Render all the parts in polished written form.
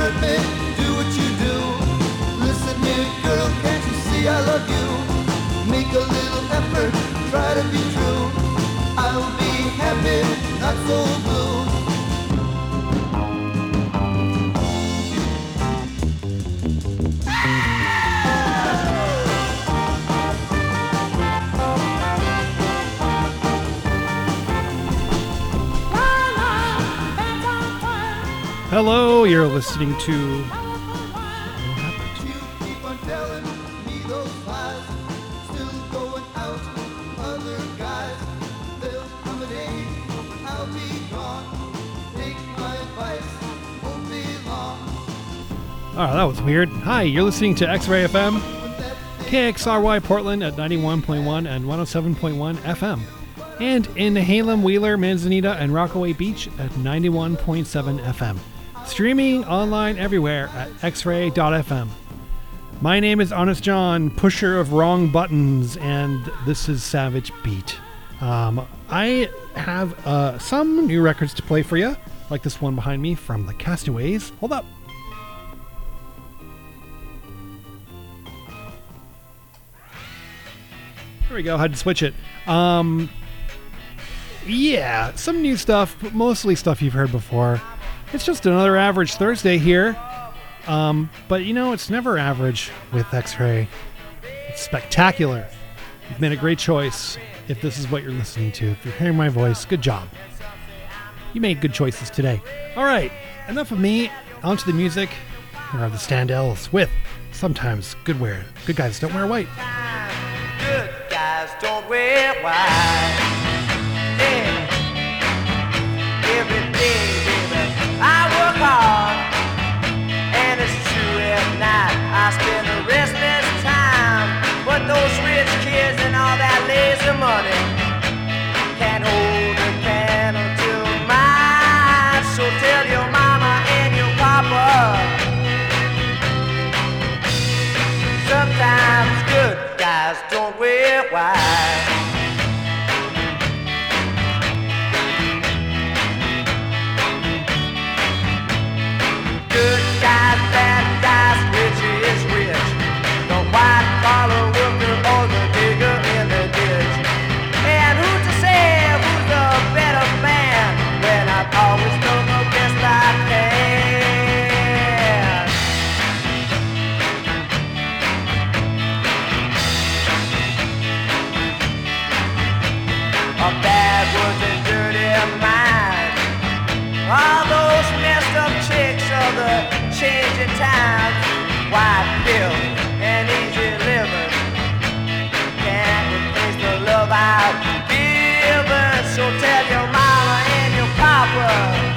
hurt me, do what you do. Listen here, girl, can't you see I love you? Make a little effort, try to be true. I'll be happy, not so blue. Hello, you're listening to... You keep on telling me those lies, still going out with other guys. There'll come a day I'll be gone. Take my advice, won't be long. Oh, that was weird. Hi, you're listening to X-Ray FM, KXRY Portland at 91.1 and 107.1 FM. And in Halem, Wheeler, Manzanita, and Rockaway Beach at 91.7 FM. Streaming online everywhere at xray.fm. My name is Honest John, pusher of wrong buttons, and this is Savage Beat. I have some new records to play for you, like this one behind me from the Castaways. Hold up. There we go, had to switch it. Yeah, some new stuff, but mostly stuff you've heard before. It's just another average Thursday here. But you know, it's never average with X-Ray. It's spectacular. You've made a great choice if this is what you're listening to. If you're hearing my voice, good job. You made good choices today. All right, enough of me. On to the music. Here are the Standells with Sometimes Good Wear. Good guys don't wear white. Good guys don't wear white. Yeah. Every day, baby, I work hard, and it's true at night I spend the restless time. But those rich kids and all that lazy money can't hold a candle to mine. So tell your mama and your papa, sometimes good guys don't wear white. Good guys, bad guys, rich is rich. The white collar worker or the digger in the ditch. And who's to say who's the better man when I've always done the best I can? A bad words and dirty mind. All those messed up chicks of the changing times. White pills and easy living can't replace the love I've given. So tell your mama and your papa,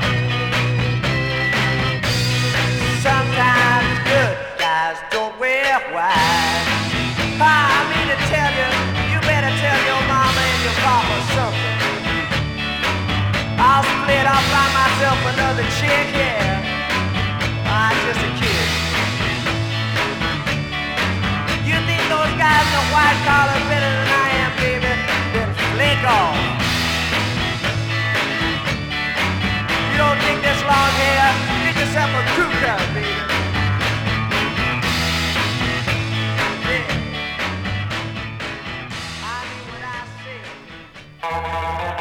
sometimes good guys don't wear white. I mean to tell you, you better tell your mama and your papa something. I'll split up by myself another chick, yeah. I'm just a kid. You think those guys in the white collar better than I am, baby? Then flake off. You don't think this long hair? Get yourself a crew cut, baby. Yeah. I mean what I say.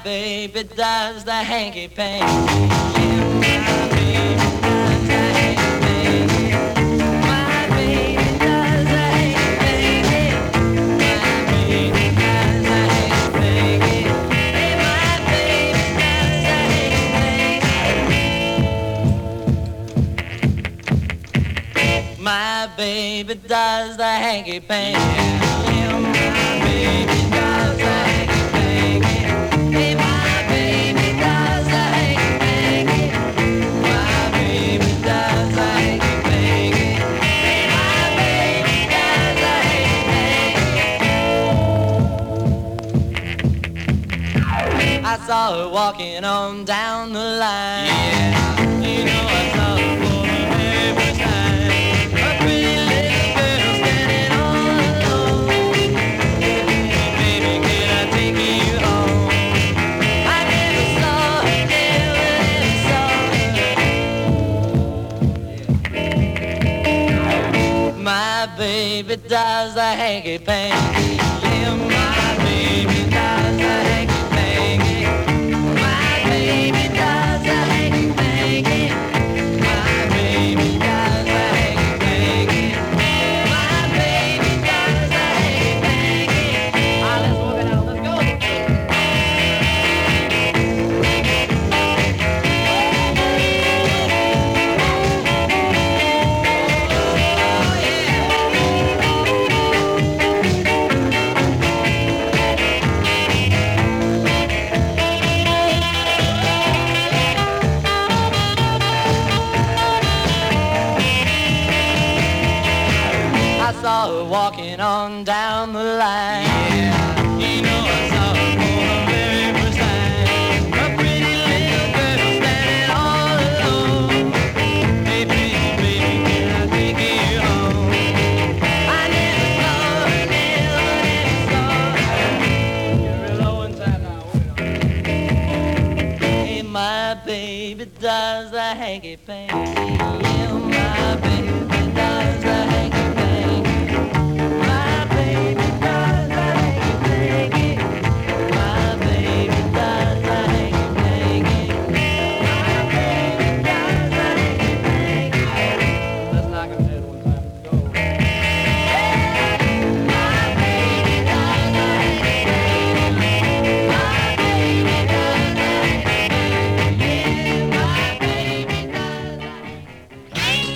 baby does the hanky panky. Yeah, my baby does the hanky panky. My baby does the hanky panky. My baby does the hanky panky. Hey, my baby does the hanky panky. My baby does the hanky panky. Yeah, my baby does the hanky panky. Hey, my baby does the hanky panky. My baby does the hanky panky. Hey, my baby does the hanky panky. I saw her walking on down the line. Yeah, you know I saw her for the very first time. A pretty little girl standing all alone. Baby, can I take you home? I never saw her, never saw her. My baby does the hanky panky. Yeah, my baby does the hanky panky. My baby does the hanky panky. My baby does the hanky panky. My baby does the hanky panky. Let's walk it out. Let's go. I saw her walking on down the line. Yeah, you know I saw her for the very first time. A pretty little girl standing all alone. Hey, pretty baby, can I take you home? I never saw her, never saw her. You're real low inside now. Hey, my baby does the hanky panky. Yeah, my baby does the hanky panky. My baby does the hanky panky. My baby does the hanky panky. My baby does the hanky panky. Let's knock him dead one time. Go. My baby does the hanky panky. My baby does the hanky panky. Yeah, my baby does the hanky panky.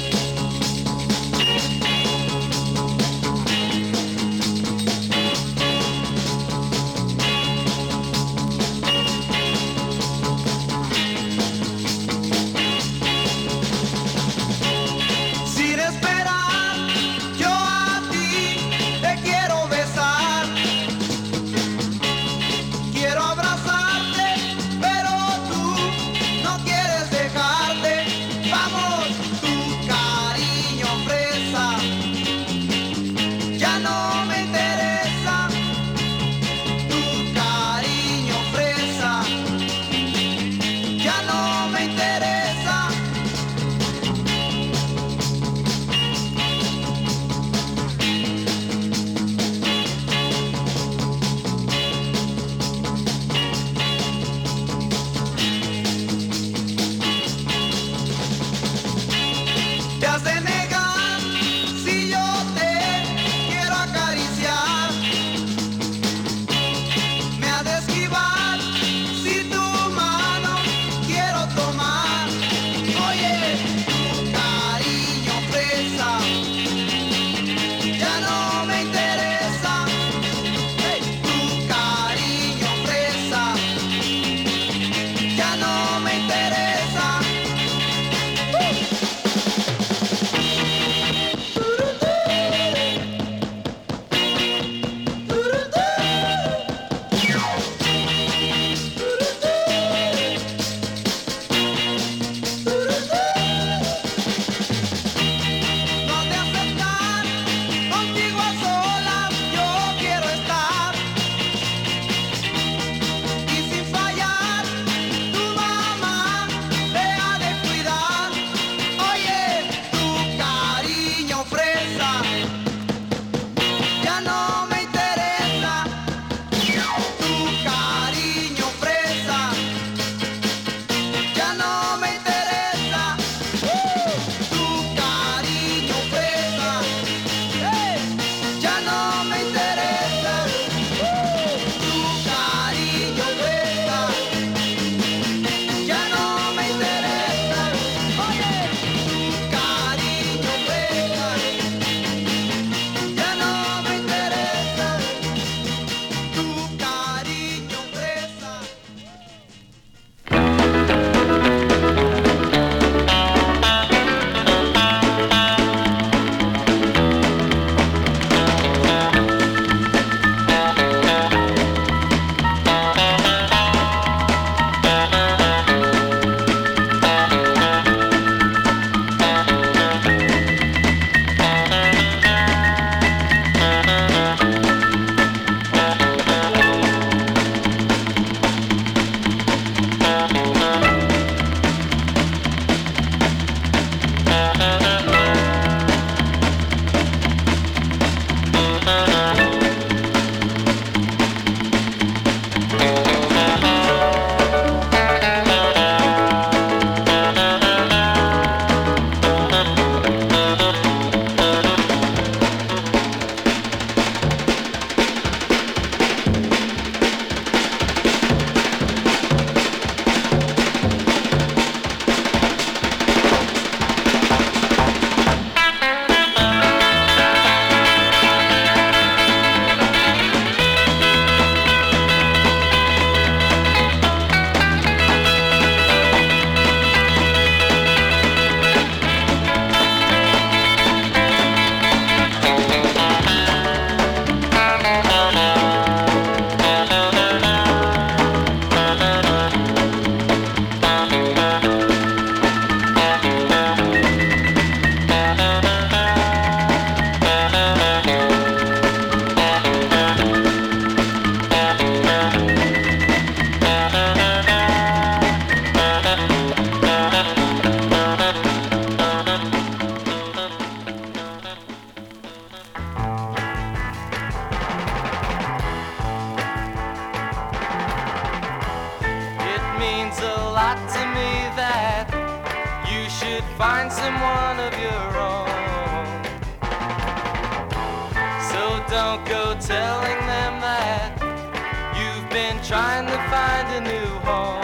find someone of your own. So don't go telling them that you've been trying to find a new home.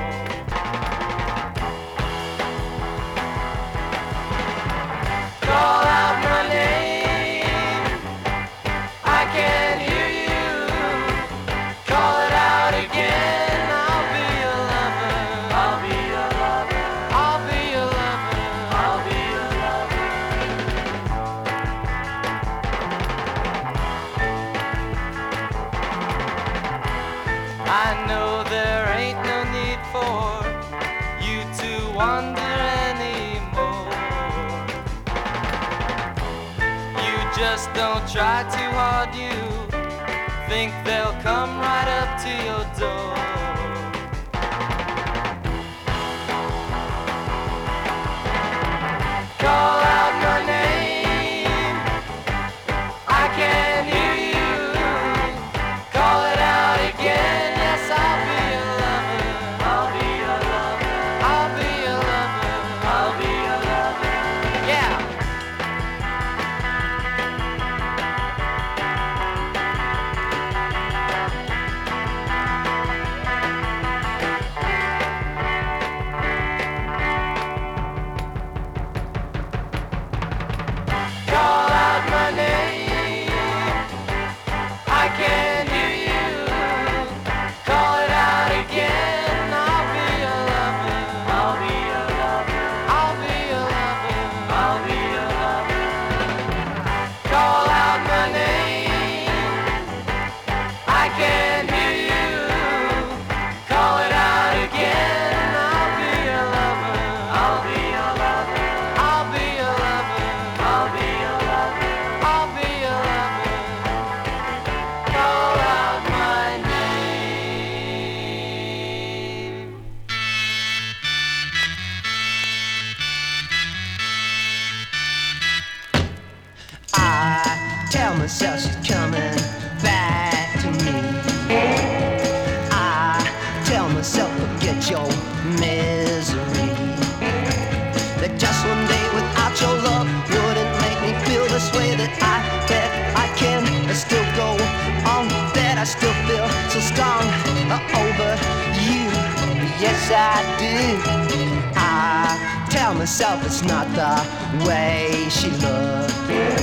Call out my name, I can't hear you. Call it out again, I'll be your lover. I'll be your lover. I'll be your lover. I'll be your lover. I know there ain't no need for you to wander anymore. You just don't try too hard, you think they'll come right up to your door. Call out my name, I can't hear you. Call it out again, yes, I'll be your lover. I'll be your lover. I'll be your lover. I'll be your lover. Yeah. Call out my name, I can't hear you. Call it out again, I'll be your lover. I'll be your lover. I'll be your lover. I'll be your lover. Call out my name, I can't hear you. Call it out again, I'll be your lover. I'll be your lover. I'll be your lover. I'll be your lover. I'll be your lover. Call out my name. I tell myself she's coming back to me. I tell myself forget your misery. That just one day without your love wouldn't make me feel this way. That I can still go on. That I still feel so strong over you. Yes, I do. I tell myself it's not the way she looked.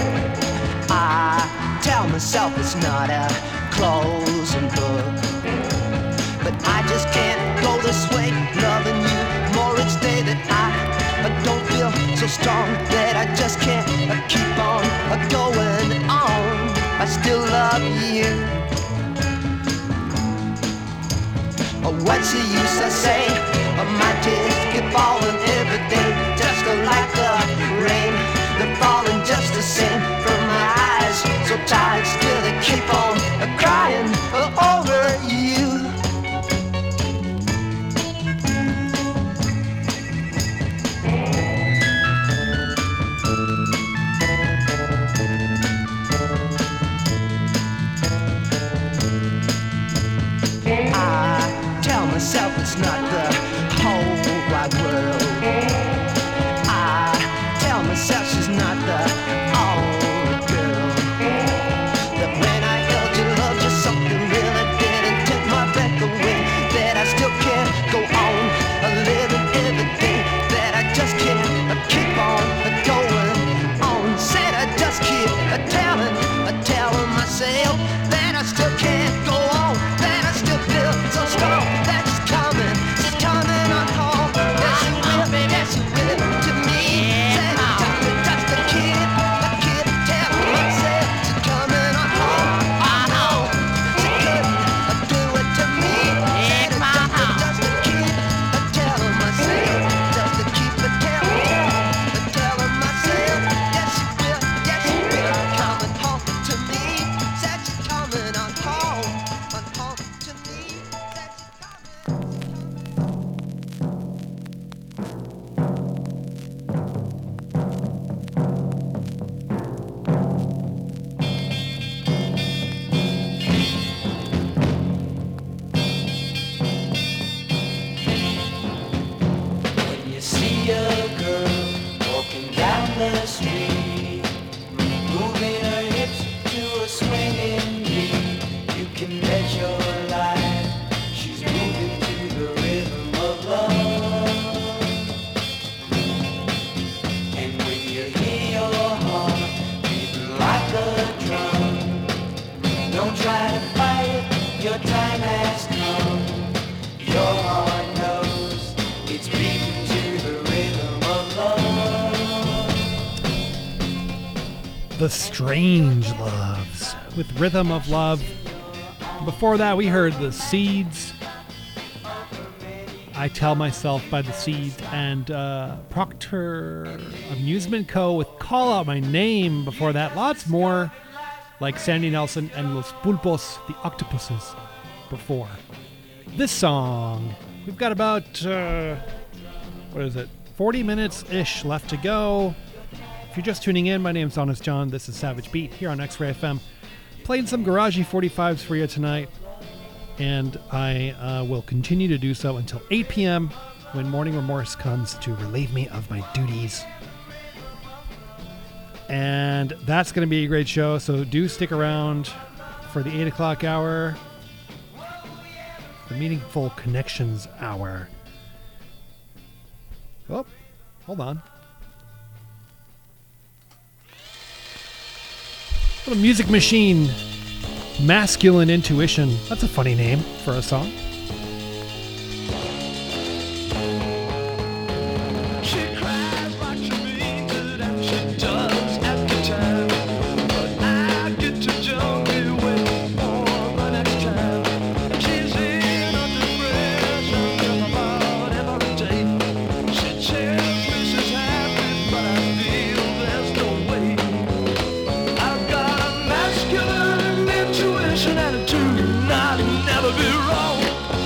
I tell myself it's not a closing book. But I just can't go this way, loving you more each day. That I don't feel so strong, that I just can't keep on going on. I still love you. What's the use, I say? My tears keep falling every day, just like the rain. They're falling just the same from my eyes, so tired still they keep on crying over you. I tell myself it's not the whole wide world. street, moving her hips to a swinging beat. You can bet your life she's moving to the rhythm of love. And when you hear your heart beating like a drum, don't try to fight it, your time has come. Your heart knows it's beating to the rhythm of love. The Strange Loves with Rhythm of Love. Before that, we heard The Seeds, I Tell Myself by The Seeds, and Procter Amusement Co. with Call Out My Name. Before that, lots more like Sandy Nelson and Los Pulpos, the Octopuses, before this song. We've got about, 40 minutes-ish left to go. If you're just tuning in, my name's Honest John. This is Savage Beat here on X-Ray FM. Playing some garagey 45s for you tonight, and I will continue to do so until 8 p.m. when Morning Remorse comes to relieve me of my duties. And that's going to be a great show, so do stick around for the 8 o'clock hour, the Meaningful Connections hour. Oh, hold on. Little Music Machine, Masculine Intuition. That's a funny name for a song. She cries like she means it, and she does at the time. But I get to joke you with more the next time. She's in a depression about every day. She tells me she's happy, but I feel there's no way. I've got a masculine intuition attitude, and I'll never be wrong.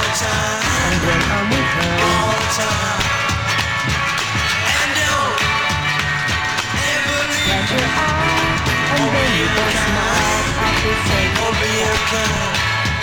And when I'm with her, all the time. And don't ever leave your eye. And then you both smile. I feel safe. I'll be okay.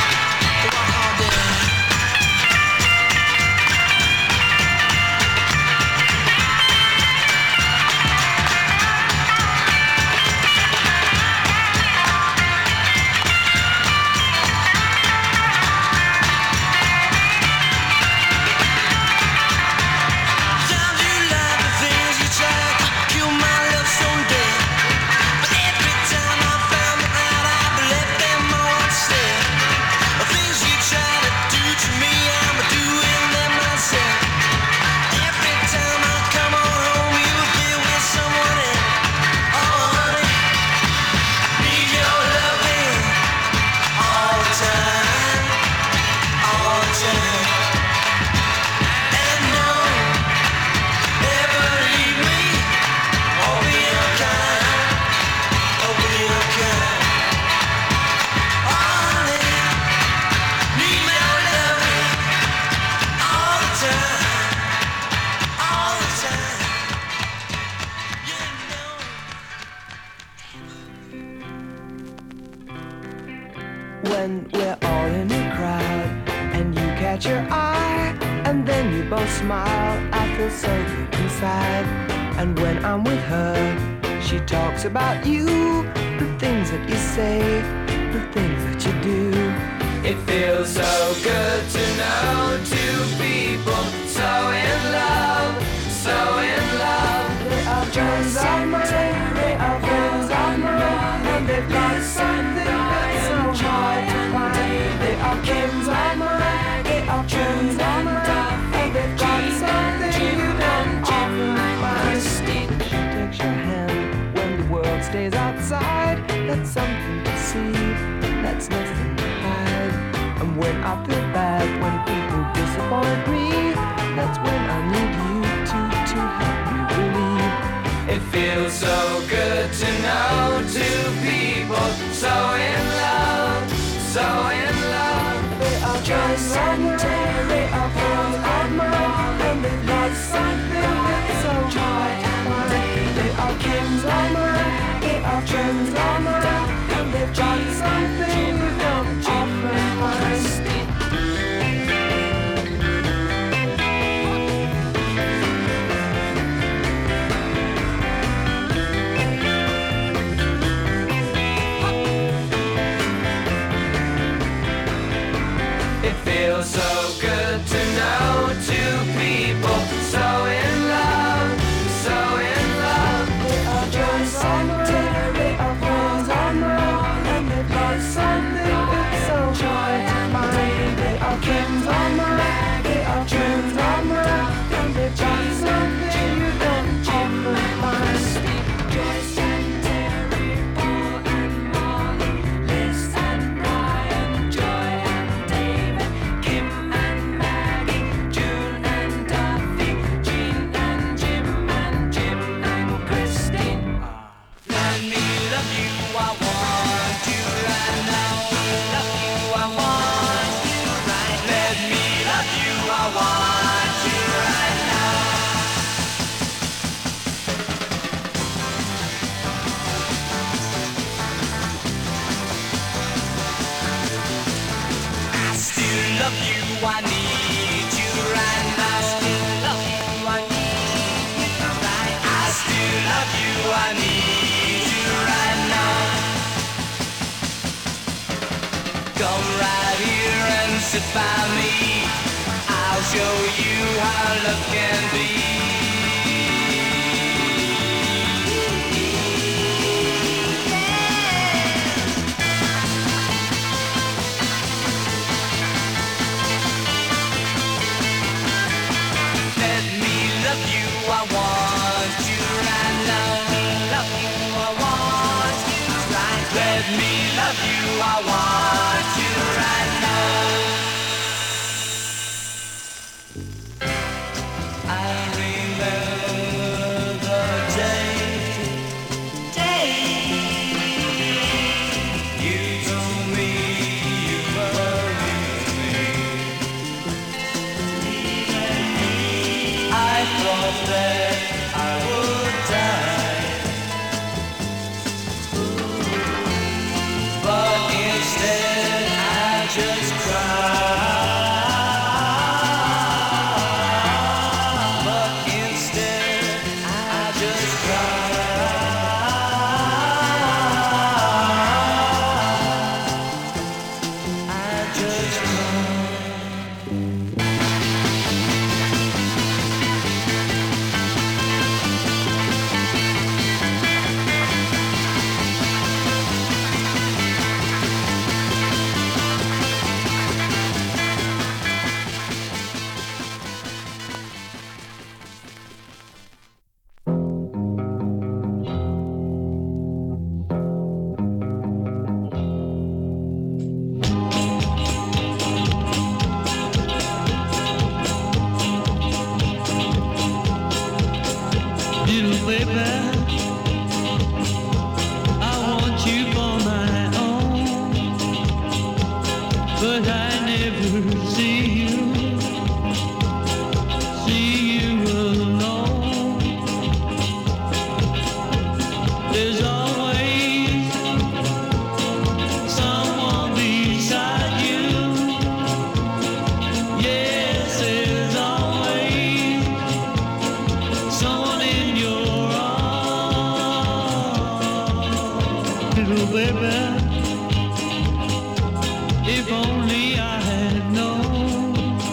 When we're all in a crowd and you catch her eye and then you both smile, I feel so good inside. And when I'm with her, she talks about you, the things that you say, the things that you do. It feels so good to know two people so in love, so in love. They are friends of mine, they are friends of mine, and they've got something that's so hard to find. They are kins of mine, they are friends of mine, and they've got something you don't often find. She takes your hand when the world stays outside. That's something to see, that's nothing to hide. And when I feel bad, when people disappoint me, that's when I need you to help me believe. It feels so good to know two people so in love, so in love. They are friends of mine, they are friends of mine, and they've got something that's so hard to find. They are kings of mine, they are friends of mine, and they've got something you don't often find. It feels so good to know two people so in love, so in love. They are friends of mine, they are friends of mine, and they've got something that's so hard to find. They are kings of mine, they are friends of mine, and they've got something you don't often find. Joyce and Terry, Paul and Molly, Liz and Brian, Joy and David, Kim and Maggie, June and Duffy, Jean and Jim and Christine. Let me love you, I want you right now. Love you, I want you right. Let me love you, I want you right now. I still love you, I need you right now. Still love you, I need you right. I still love you, I need you right now. Come right here and sit by me. I'll show you how love can be. Let me love you, I want you right now. Love you, I want you right. Let me love you, I want you right now. I If only I had known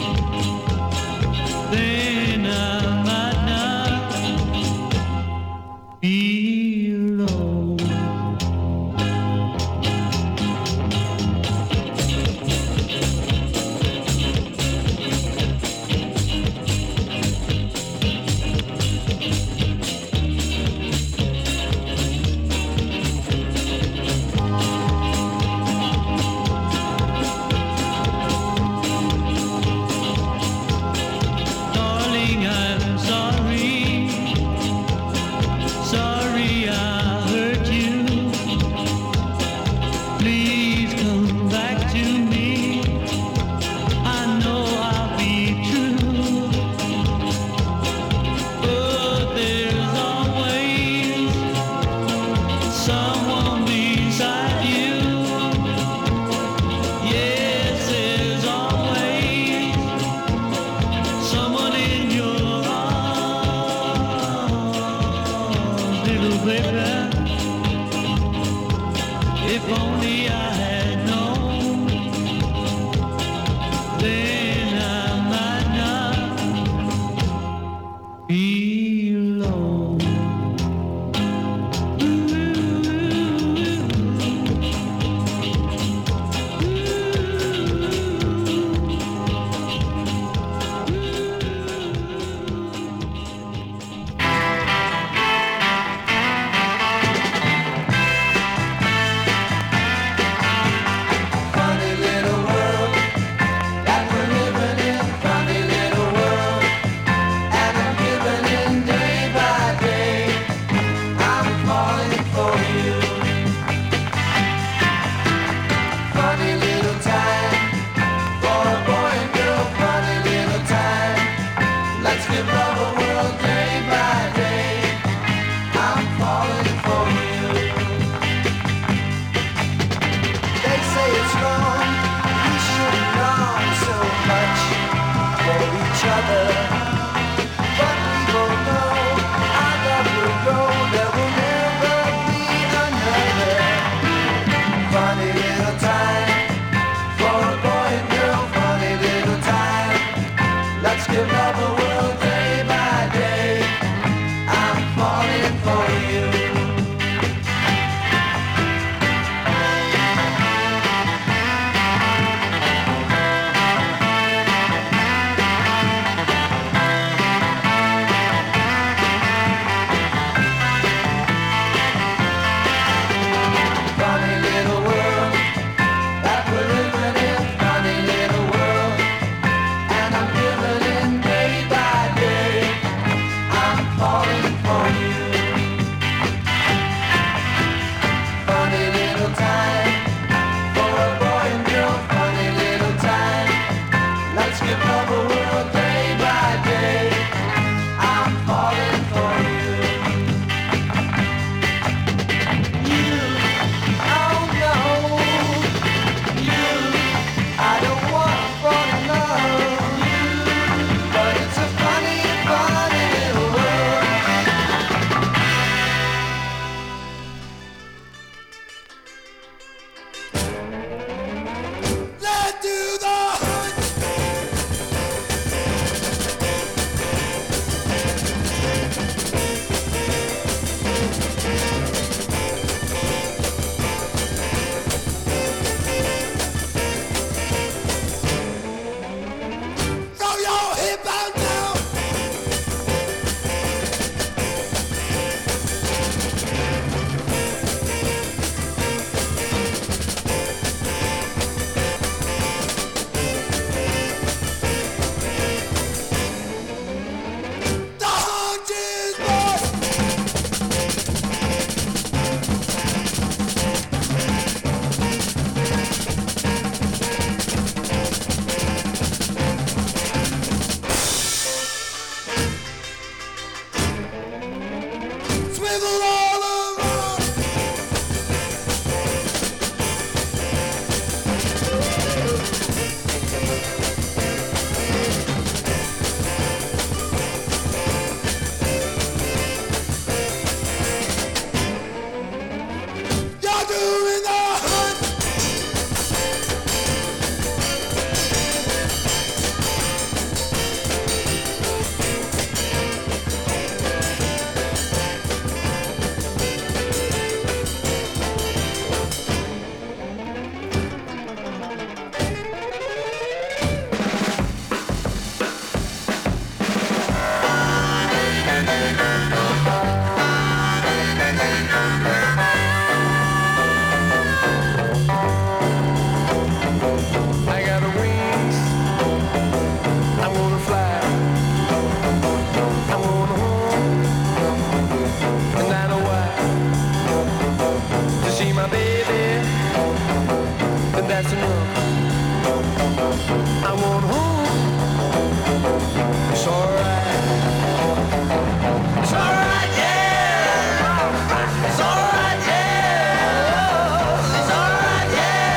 I want home. It's alright. It's alright, yeah. It's alright, yeah. It's alright,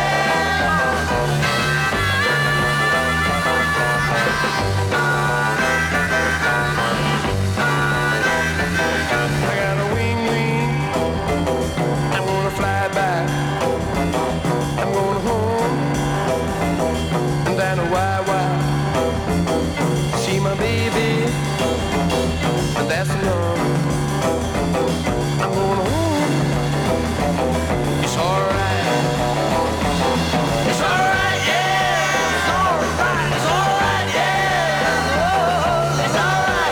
I got a wing. I'm gonna fly back. I'm going home. And then a why. See my baby. And that's enough. I'm going home. It's alright. It's alright, yeah. It's alright. It's alright, yeah. It's alright,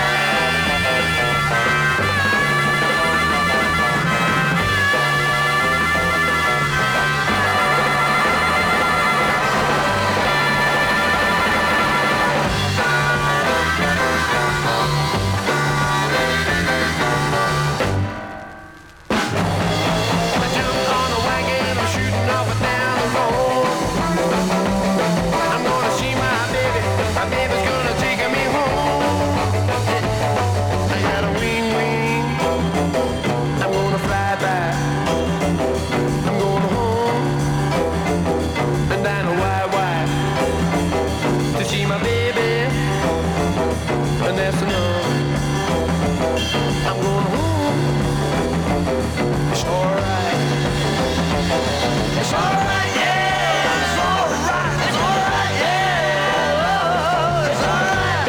I jumped on a wagon, I'm shooting off and down the road. I'm gonna see my baby's gonna take me home. I got a wing, I'm gonna fly back. I'm going home, and I know why, to see my baby, and that's enough. I'm going home. It's alright. It's alright, yeah. It's alright. It's alright, yeah. It's alright,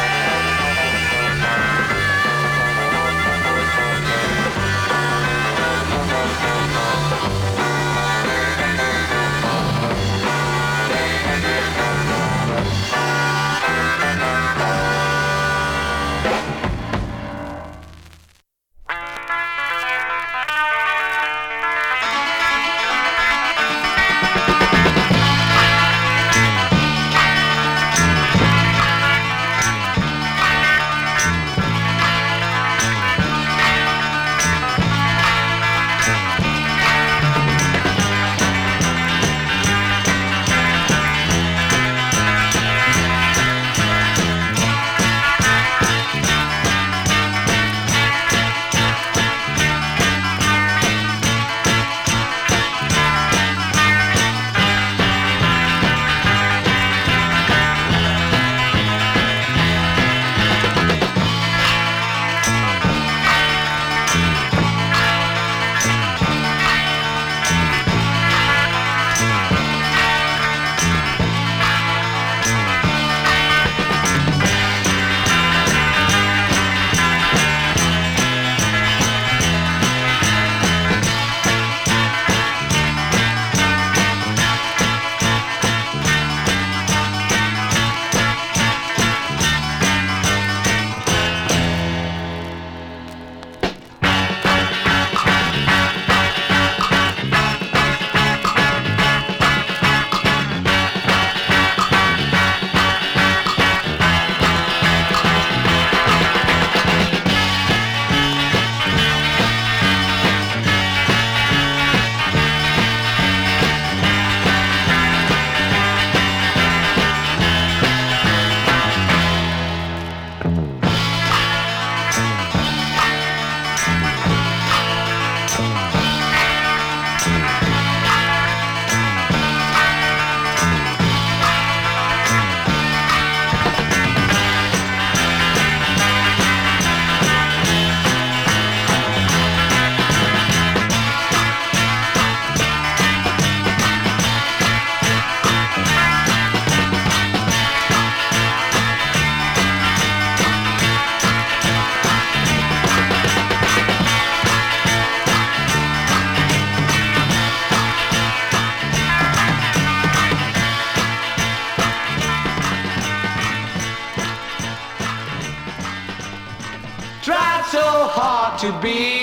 Tried so hard to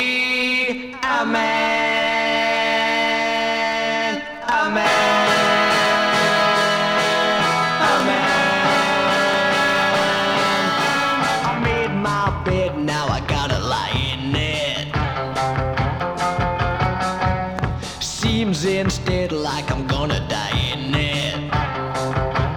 be a man, a man, a man. I made my bed, now I gotta lie in it. Seems instead like I'm gonna die in it.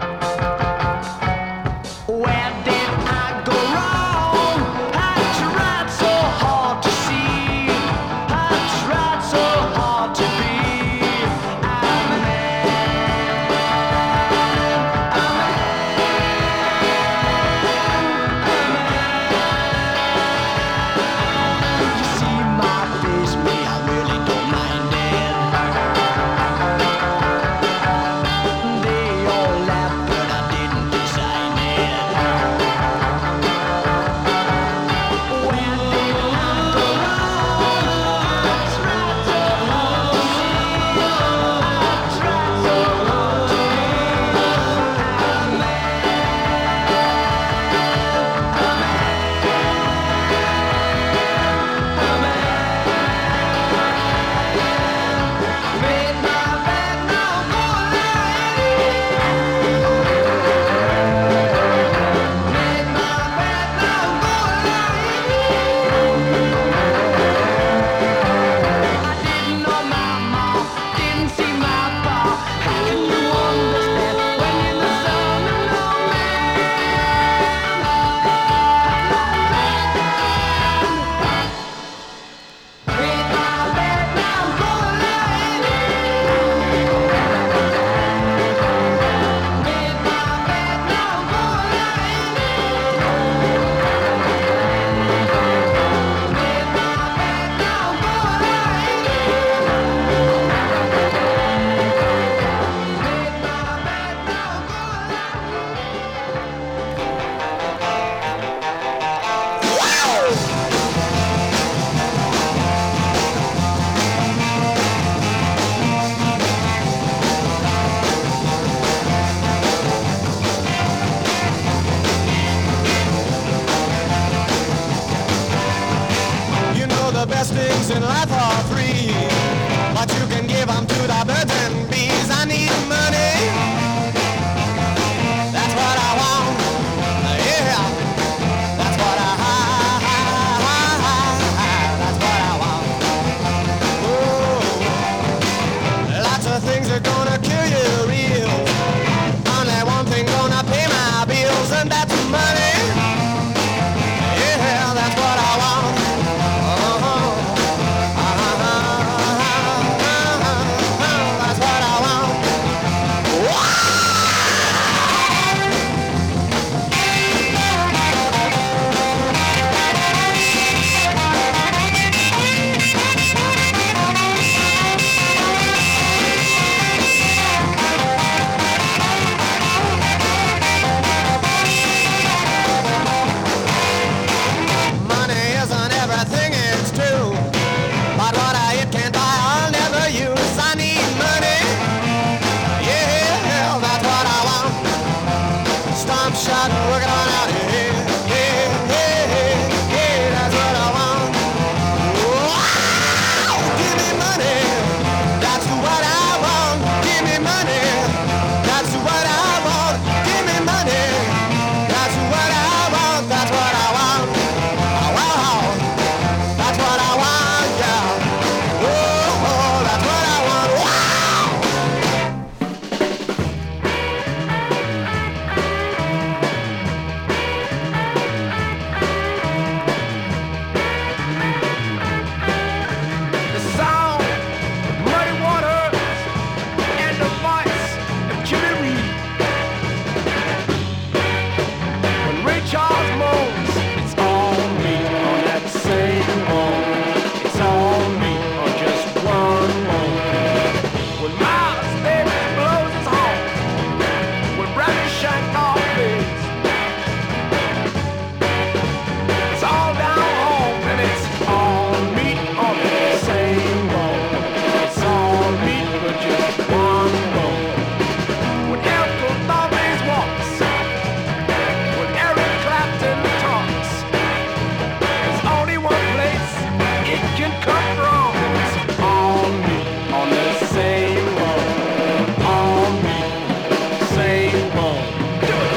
in life for free, but you can give them to the birds and bees. I need money, that's what I want, yeah, that's what I that's what I want. Oh, lots of things are gonna kill you real, only one thing gonna pay my bills, and that's money. Yeah, that's what I want. That's what I want. Money isn't everything, it's true, but what I eat can't buy, I'll never use. I need money, yeah, that's what I want. Stomp shot, working on out here, yeah, yeah, yeah, yeah, that's what I want. Wow, give me money, that's what I want. Give me money, that's what I want. Give me money, that's what I want. That's what I want. Wow, that's what I want, yeah. Oh, that's what I want. Wow. The sound of muddy waters and the voice of Jimmy Reed. When Ray Charles moans, it's on me on that same moan. It's on me on just one moan. When Miles Davis blows his horn, when Bradley Shankoff plays, it's all down home and it's on me on that same moan. It's on me for just one moan. When Elton Thomas walks, when Eric Clapton talks, there's only one place it can come from. It's on me on the same moan. On me, same moan. Do it.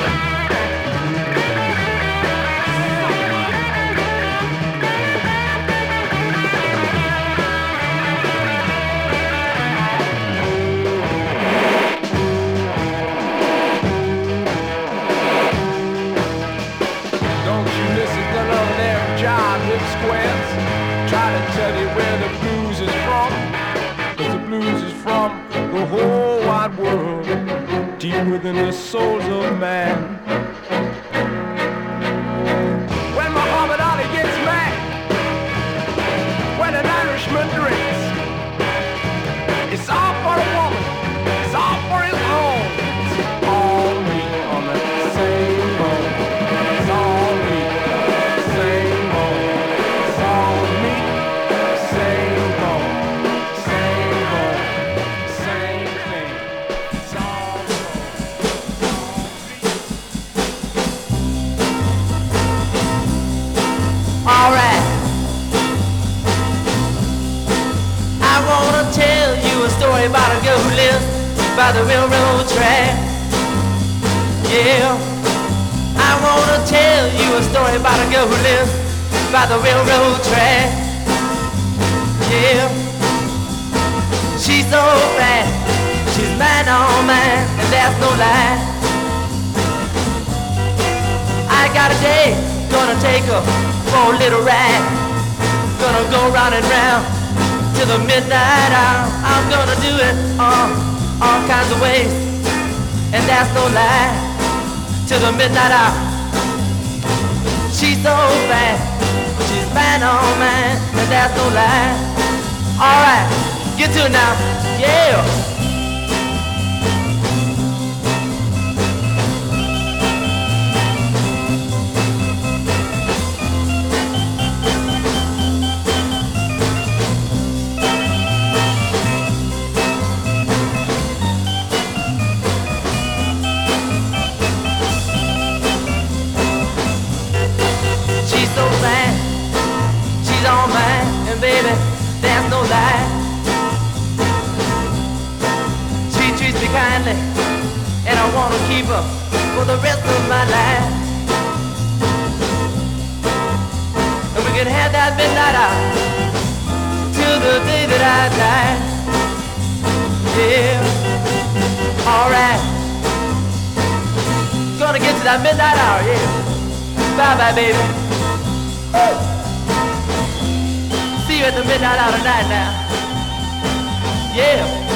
Don't you listen to none of them John Hip squares try to tell you where the blues is from, 'cause the blues is from the whole wide world, deep within the souls of man. When Muhammad Ali gets mad, when an Irishman drinks, it's all for a woman, it's all for his own. It's all me on the same boat. It's all me, same boat. It's all me, same boat. Same boat, same thing. It's all Alright. I wanna tell you a story about a girl who lives by the railroad track. Yeah. I wanna tell you a story about a girl who lives by the railroad track. Yeah. She's so fast, she's man on man, and there's no lie. I got a day, gonna take her for a little ride. Gonna go round and round till the midnight hour. I'm gonna do it all kinds of ways, and that's no lie. Till the midnight hour. She's so fast, she's man on man, and that's no lie. Alright, get to it now, yeah. She's so fine, she's all mine, and baby, keep her for the rest of my life. And we can have that midnight hour till the day that I die. Yeah, alright. Gonna get to that midnight hour, yeah. Bye-bye, baby. Woo! See you at the midnight hour tonight now. Yeah.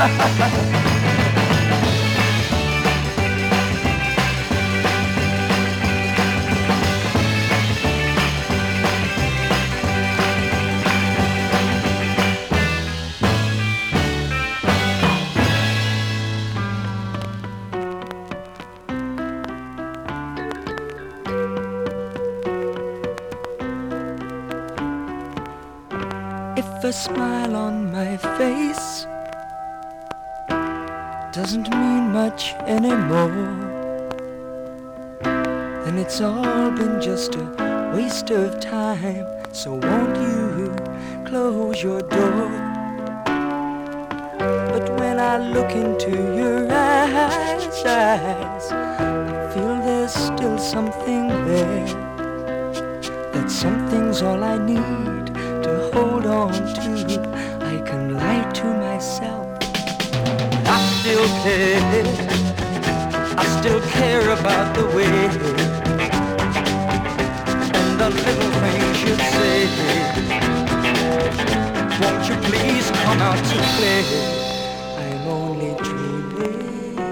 If a smile on my face doesn't mean much anymore, then it's all been just a waste of time. So won't you close your door? But when I look into your eyes, I feel there's still something there. That something's all I need to hold on to. I can lie to myself. I still care. I still care about the way and the little things you say. Won't you please come out to play? I'm only dreaming.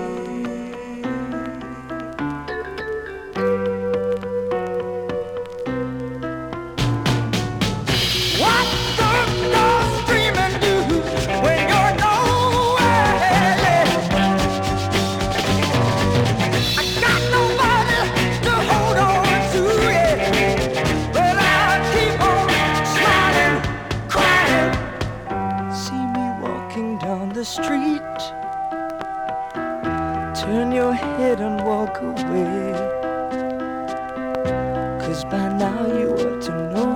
What the lost dreaming do when you're nowhere? I got nobody to hold on to, yeah. But I'll keep on smiling, crying. See me walking down the street. Turn your head and walk away. 'Cause by now you ought to know